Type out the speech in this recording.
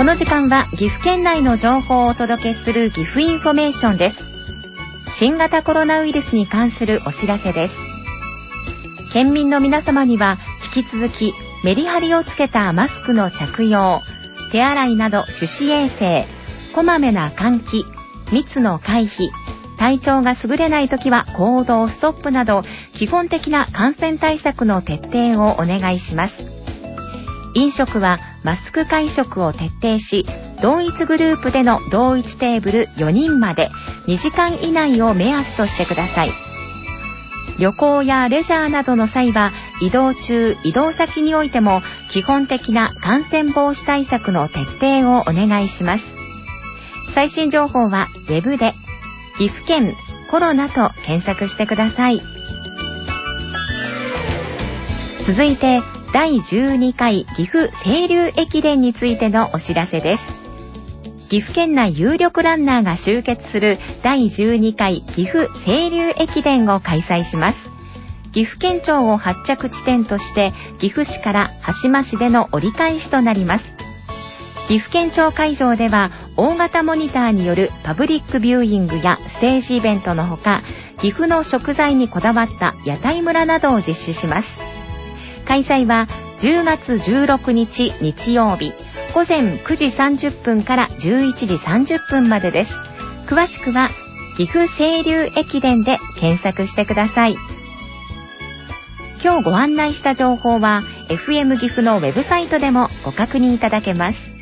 の時間は岐阜県内の情報をお届けする岐阜インフォメーションです。新型コロナウイルスに関するお知らせです。県民の皆様には引き続きメリハリをつけたマスクの着用、手洗いなど手指衛生、こまめな換気、密の回避、体調が優れないときは行動ストップなど基本的な感染対策の徹底をお願いします。飲食はマスク会食を徹底し、同一グループでの同一テーブル4人まで2時間以内を目安としてください。旅行やレジャーなどの際は移動中、移動先においても基本的な感染防止対策の徹底をお願いします。最新情報はウェブで岐阜県コロナと検索してください。続いて第12回岐阜清流駅伝についてのお知らせです。岐阜県内有力ランナーが集結する第12回岐阜清流駅伝を開催します。岐阜県庁を発着地点として岐阜市から羽島市での折り返しとなります。岐阜県庁会場では大型モニターによるパブリックビューイングやステージイベントのほか、岐阜の食材にこだわった屋台村などを実施します。開催は10月16日日曜日午前9時30分から11時30分までです。詳しくは岐阜清流駅伝で検索してください。今日ご案内した情報は FM 岐阜のウェブサイトでもご確認いただけます。